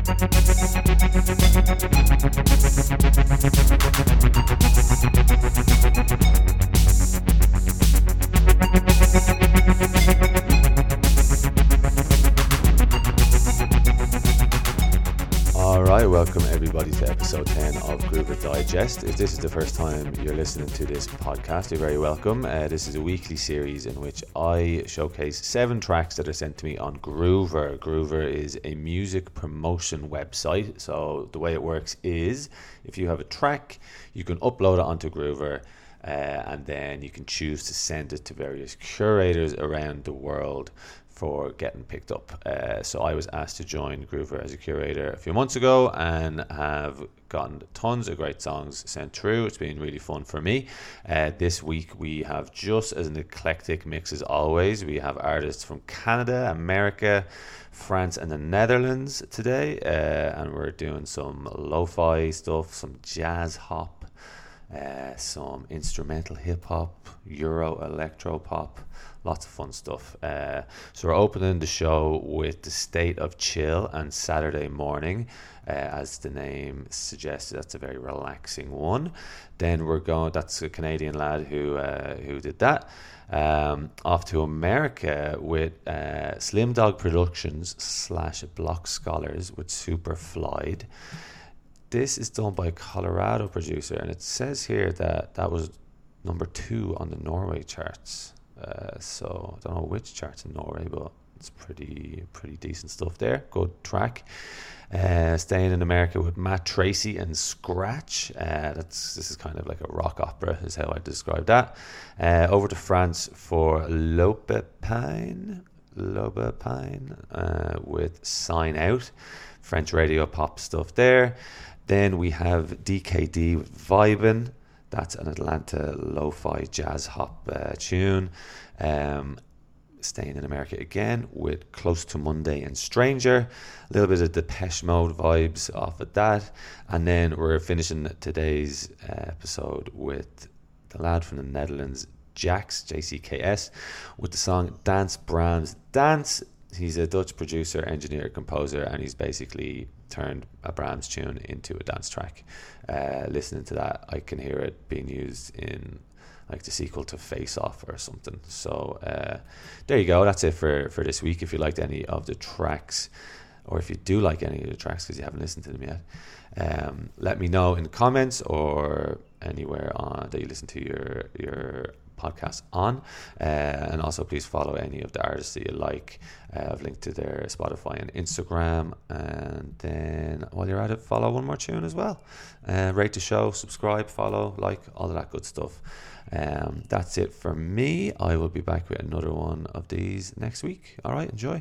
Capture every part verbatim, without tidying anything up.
Alright, welcome everybody to episode ten of Groover Digest. If this is the first time you're listening to this podcast, you're very welcome. Uh, this is a weekly series in which I showcase seven tracks that are sent to me on Groover. Groover is a music promotion website. So the way it works is, if you have a track, you can upload it onto Groover. Uh, and then you can choose to send it to various curators around the world for getting picked up. Uh, so I was asked to join Groover as a curator a few months ago and have gotten tons of great songs sent through. It's been really fun for me. Uh, this week we have just as an eclectic mix as always. We have artists from Canada, America, France and the Netherlands today. Uh, and we're doing some lo-fi stuff, some jazz hop, Uh, some instrumental hip-hop, Euro, electro-pop, lots of fun stuff. Uh, so we're opening the show with The State of Chill and Saturday Morning. Uh, as the name suggests, that's a very relaxing one. Then we're going, that's a Canadian lad who uh, who did that. Um, off to America with uh, Slim Dog Productions slash Block Scholars with Superflied. This is done by a Colorado producer, and it says here that that was number two on the Norway charts. Uh, so I don't know which charts in Norway, but it's pretty pretty decent stuff there. Good track. Uh, staying in America with Matt Tracy and Scratch. Uh, that's this is kind of like a rock opera, is how I describe that. Uh, over to France for Lopepine, Lopepine uh, with Sign Out. French radio pop stuff there. Then we have D K D with Vibin. That's an Atlanta lo-fi jazz hop uh, tune. Um, staying in America again with Close to Monday and Stranger. A little bit of Depeche Mode vibes off of that. And then we're finishing today's uh, episode with the lad from the Netherlands, Jax, J C K S, with the song Dance Brahms Dance. He's a Dutch producer, engineer, composer, and he's basically turned a Brahms tune into a dance track. Uh, listening to that, I can hear it being used in like the sequel to Face Off or something. So uh, there you go. That's it for, for this week. If you liked any of the tracks, or if you do like any of the tracks because you haven't listened to them yet, um, let me know in the comments or anywhere on that you listen to your your podcast on, uh, and also please follow any of the artists that you like. uh, I've linked to their Spotify and Instagram, and then while you're at it, follow One More Tune as well. Uh, rate the show, subscribe, follow, like, all of that good stuff. Um, that's it for me. I will be back with another one of these next week. All right, enjoy.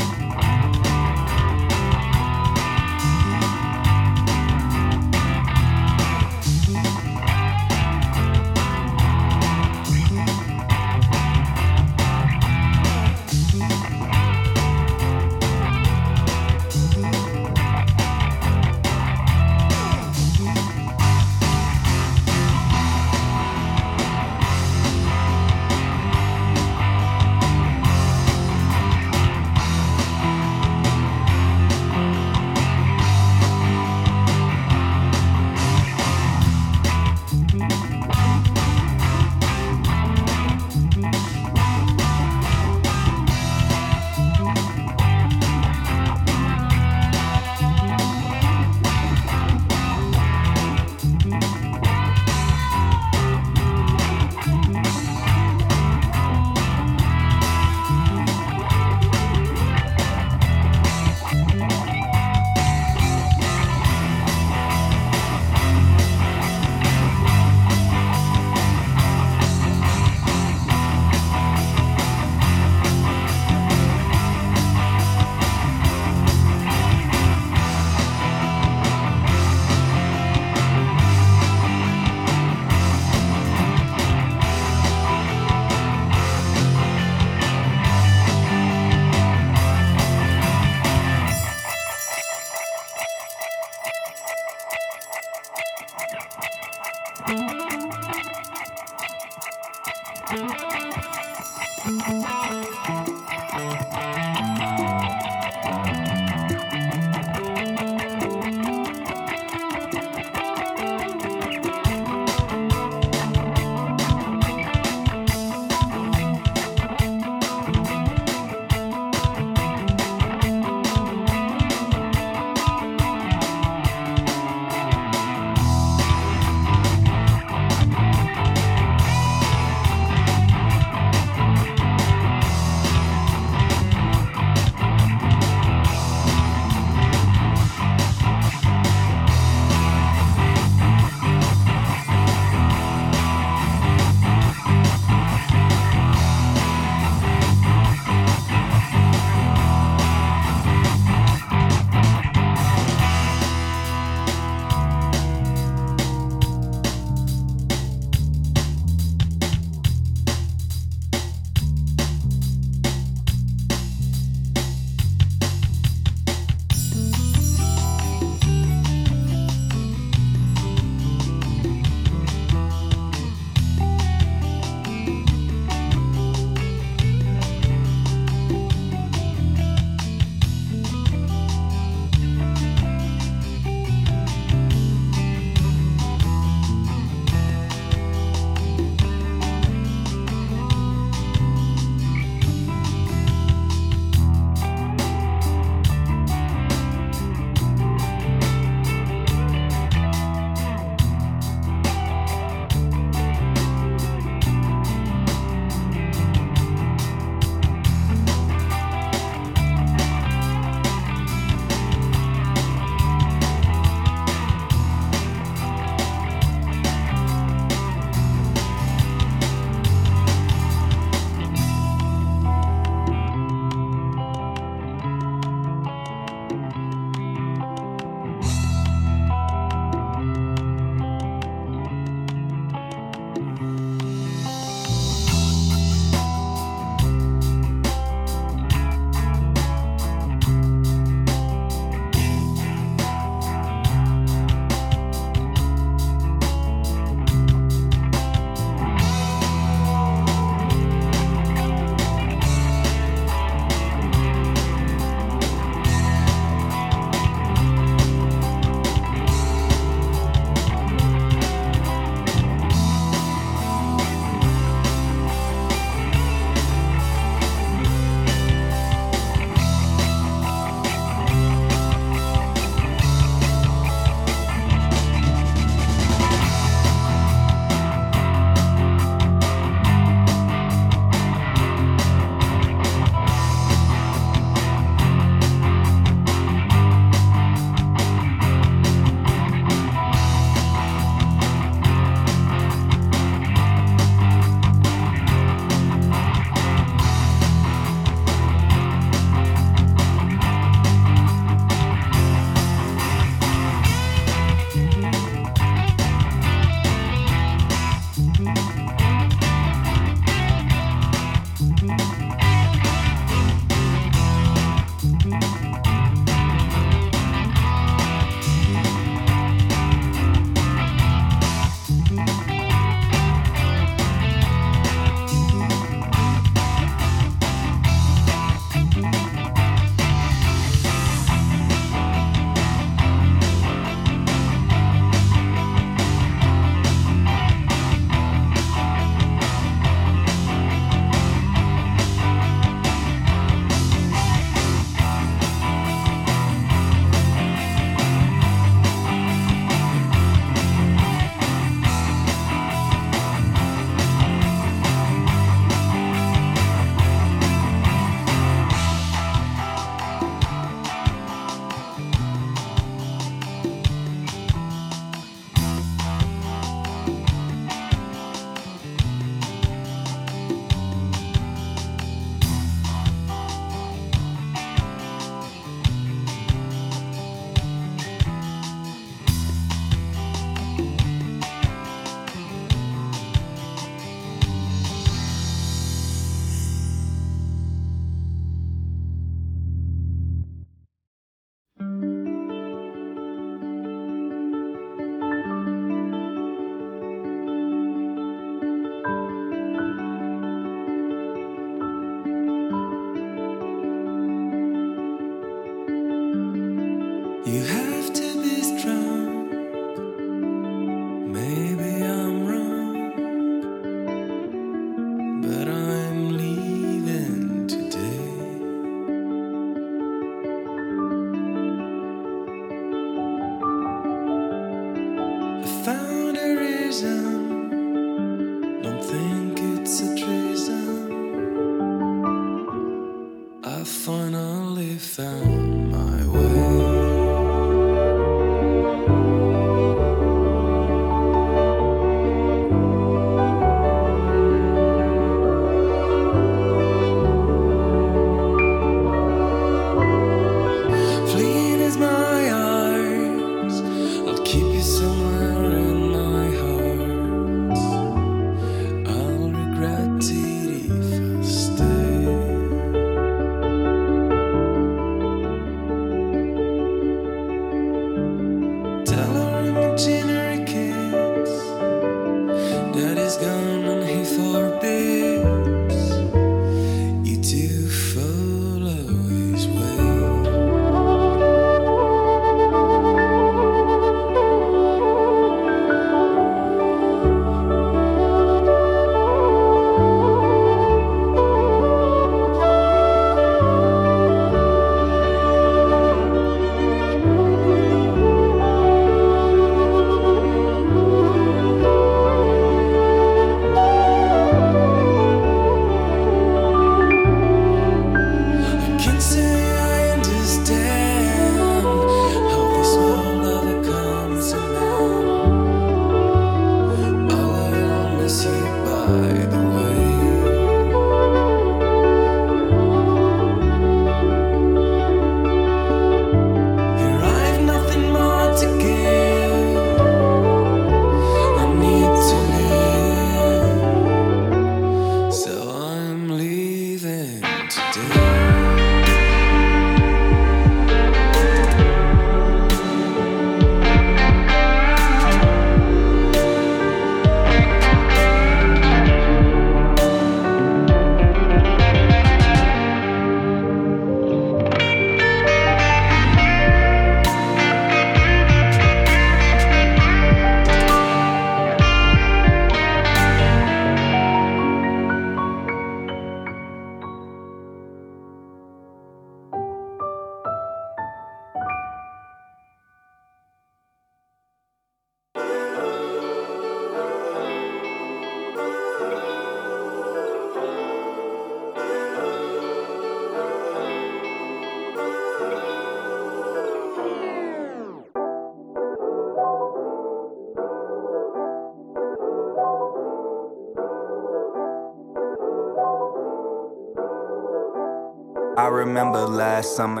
I remember last summer.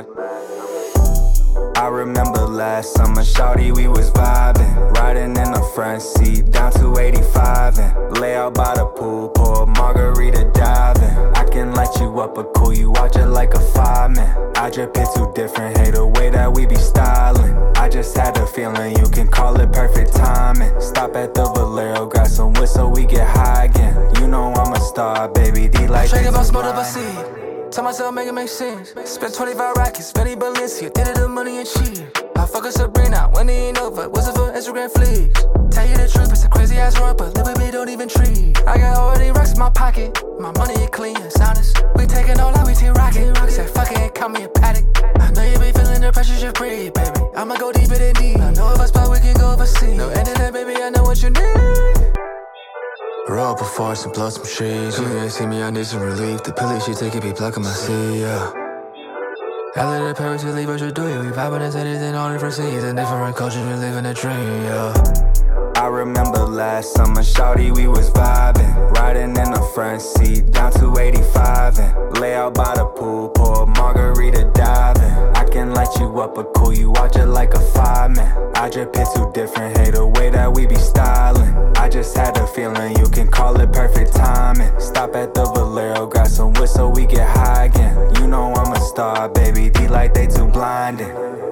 I remember last summer, shawty, we was vibing, riding in the front seat, down to eighty-five and lay out by the pool, pour a margarita diving. I can light you up, but cool you watch it like a fireman. I drip it too different, hate the way that we be styling. I just had a feeling, you can call it perfect timing. Stop at the Valero, grab some whistle, we get high again. You know I'm a star, baby, D like Shake about smoke up a seed. Tell myself make it make sense. Spent twenty-five rackets, Benny Balenciaga, did it the money and cheese. I fuck a Sabrina, when it ain't over, was it for Instagram fleets? Tell you the truth, it's a crazy ass run, but little bit don't even treat. I got all these racks in my pocket, my money is clean, it's honest. We taking all out, we team rockin'. Said fuck it, call me a paddock. I know you be feeling the pressure, just breathe, baby. I'ma go deeper than deep. I know if I spot, we can go overseas. No internet, baby, I know what you need. Roll up a force and blow some trees. Come here and see me, I need some relief. The pilly she take it be plucking my seat, yeah. I let the Paris to leave, what you do it. We vibing and cities in all different seas and different cultures, we living a dream, yeah. I remember last summer, shawty, we was vibing, riding in the front seat, down to eighty-five and lay out by the pool, pour a margarita diving. I can light you up, but cool you watch it like a fireman. I drip it too different, hate the way that we be styling. I just had a feeling, you can call it perfect timing. Stop at the Valero, grab some whistle, we get high again. You know I'm a star, baby, D like they too blinding.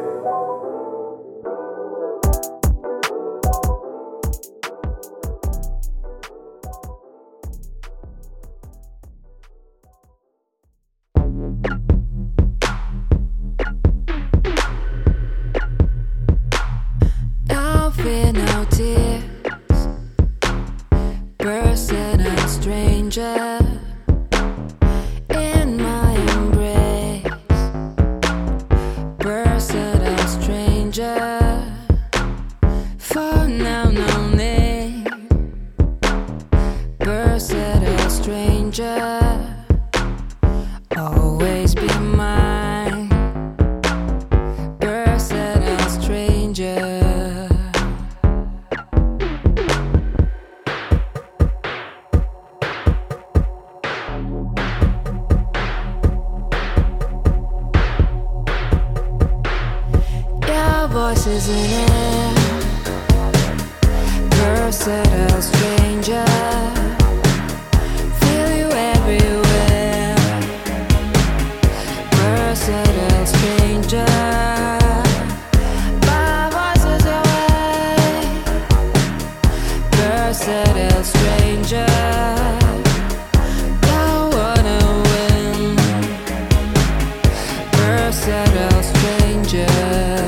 Now fear, no tears, person and stranger. always be mine. Versatile stranger. Your voice is in air. Versatile stranger. Feel you everywhere. Versatile stranger. My voice is away. Versatile stranger. Don't wanna win. Versatile stranger.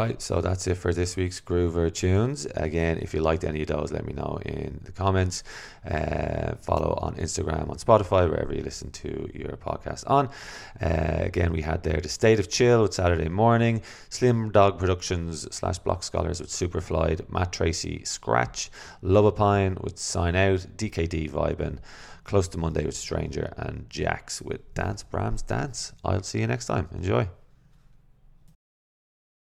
Right, so that's it for this week's Groover Tunes. Again, if you liked any of those, let me know in the comments. Uh, follow on Instagram, on Spotify, wherever you listen to your podcast on. Uh, again, we had there The State of Chill with Saturday Morning, Slim Dog Productions slash Block Scholars with Superflied, Matt Tracy Scratch, Lubapine with Sign Out, D K D Vibin', Close to Monday with Stranger, and Jax with Dance Brahms Dance. I'll see you next time. Enjoy.